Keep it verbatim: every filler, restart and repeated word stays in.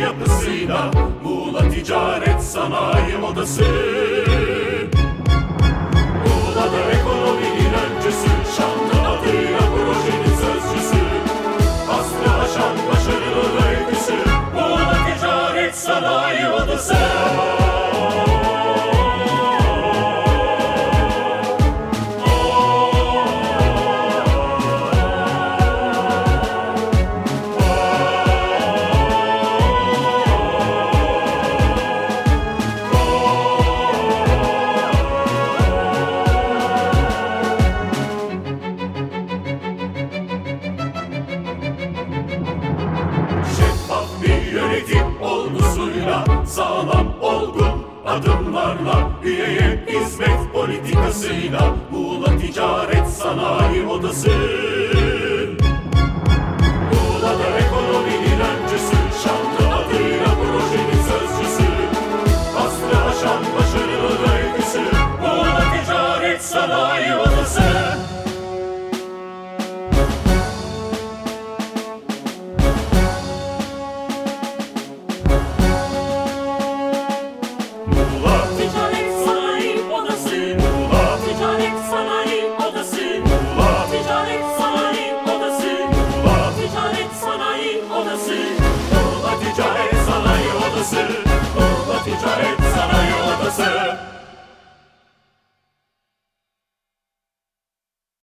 yapısıyla Muğla Ticaret Sanayi Odası. Muğla'da ekonominin öncüsü, şanlı adıyla projenin sözcüsü, asrı aşan başarılı öyküsü, Muğla Ticaret Sanayi Odası. Yönetim olgusuyla, sağlam olgun adımlarla, üyeye hizmet politikasıyla Muğla Ticaret Sanayi Odası. Muğla'da ekonominin öncüsü, şanlı adıyla projenin sözcüsü, asrı aşan başarılı öyküsü, Muğla Ticaret Sanayi Odası. Muğla Ticaret Sanayi Odası.